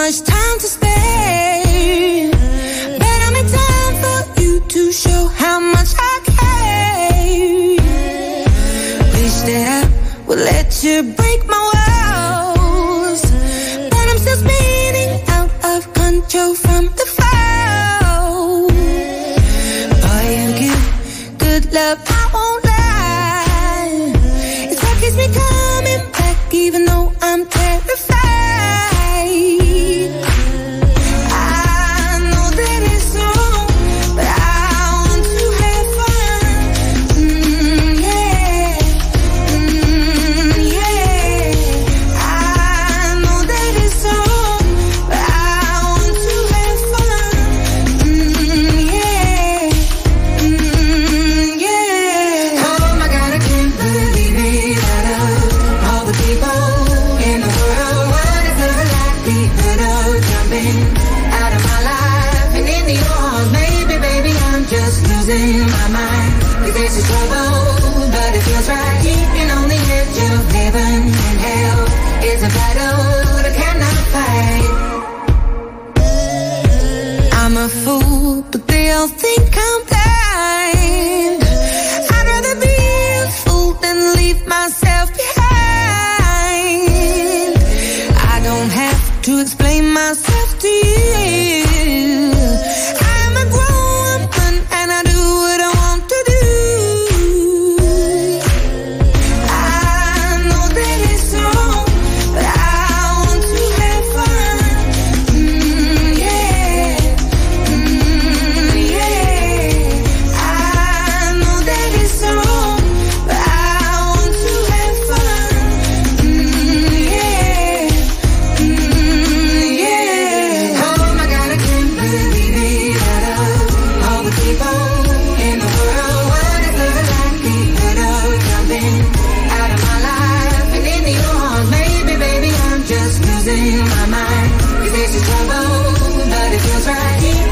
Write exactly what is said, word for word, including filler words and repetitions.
much time to spare. Better make time for you to show how much I care. Wish that I would let you break my walls, but I'm still spinning out of control from the fall. Boy, you give good love, I won't lie. It's what keeps me coming back, even though I'm terrified. I know that it's wrong, but I want to have fun. Mm, yeah, mm, yeah. I know that it's wrong, but I want to have fun. Mm, yeah, mm, yeah. Oh my God, I can't believe it. Out of all the people in the world, what is the likelihood of jumping out of my life and into yours? Maybe, baby, I'm just losing my mind. 'Cause this is trouble, but it feels right. Keeping on the edge of heaven and hell is a battle that cannot fight. I'm a fool, but they all think I'm blind. I'd rather be a fool than leave myself behind. I don't have to explain myself to you. I'm a grown woman and I do what I want to do. I know that it's wrong, but I want to have fun. Mm, yeah, mm, yeah. I know that it's wrong, but I want to have fun. Mm, yeah, mm, yeah. Oh my God, I can't believe it. Out of all the people in the world, what is the likelihood of jumping out of my life and into yours? Maybe, baby, I'm just losing my mind. 'Cause this is trouble, but it feels right.